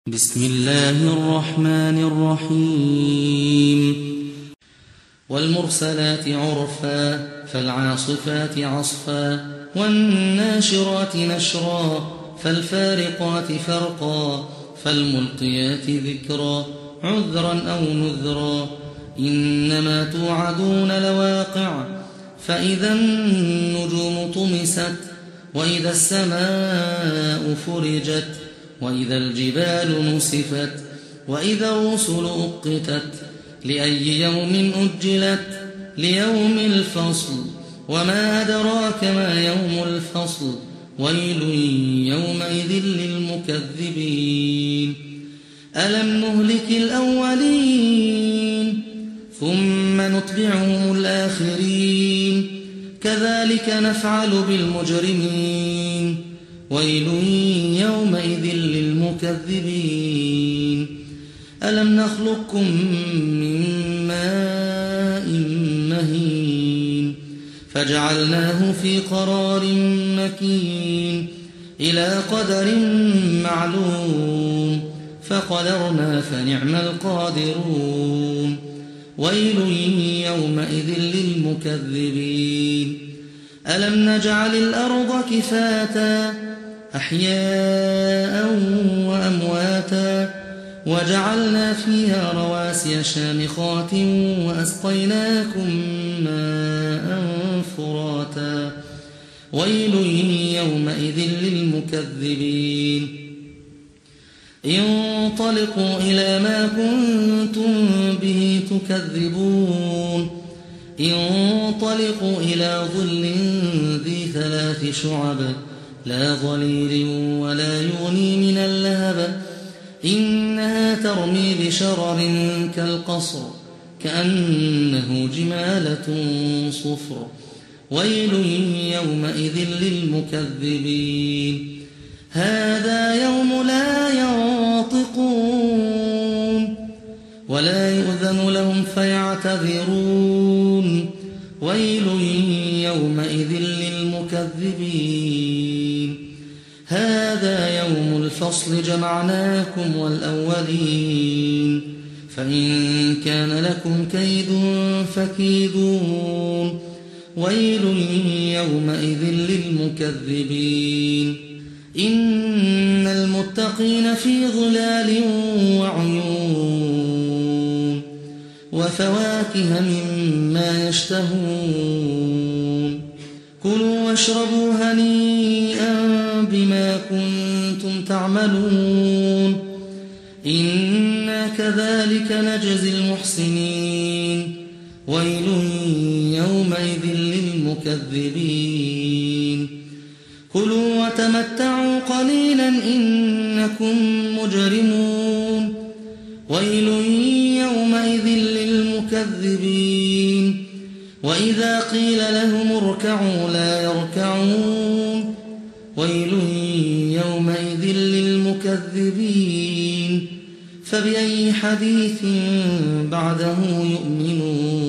بسم الله الرحمن الرحيم والمرسلات عرفا فالعاصفات عصفا والناشرات نشرا فالفارقات فرقا فالملقيات ذكرا عذرا أو نذرا إنما توعدون لواقع فإذا النجوم طمست وإذا السماء فرجت وإذا الجبال نسفت وإذا الرسل أقتت لأي يوم أجلت ليوم الفصل وما أدراك ما يوم الفصل ويل يومئذ للمكذبين ألم نهلك الأولين ثم نتبعهم الآخرين كذلك نفعل بالمجرمين ويل يومئذ للمكذبين ألم نخلقكم من ماء مهين فجعلناه في قرار مكين إلى قدر معلوم فقدرنا فنعم القادرون ويل يومئذ للمكذبين ألم نجعل الأرض كفاتا أحياء وأمواتا وجعلنا فيها رواسي شامخات وأسقيناكم ماء فراتا ويل يومئذ للمكذبين انطلقوا إلى ما كنتم به تكذبون انطلقوا إلى ظل ذي 3 شعب لا ظليل ولا يغني من اللهب إنها ترمي بشرر كالقصر كأنه جمالة صفر ويل يومئذ للمكذبين هذا يوم لا ينطقون ولا يؤذن لهم فيعتذرون ويل يومئذ للمكذبين هذا يوم الفصل جمعناكم والأولين فإن كان لكم كيد فكيدون ويل يومئذ للمكذبين إن المتقين في ظلال وعيون وفواكه مما يشتهون كلوا واشربوا هنيئا بما كنتم تعملون إنا كذلك نجزي المحسنين ويل يومئذ للمكذبين كلوا وتمتعوا قليلا إنكم مجرمون ويل يومئذ للمكذبين وإذا قيل لهم اركعوا لا يركعون ويل يومئذ للمكذبين فبأي حديث بعده يؤمنون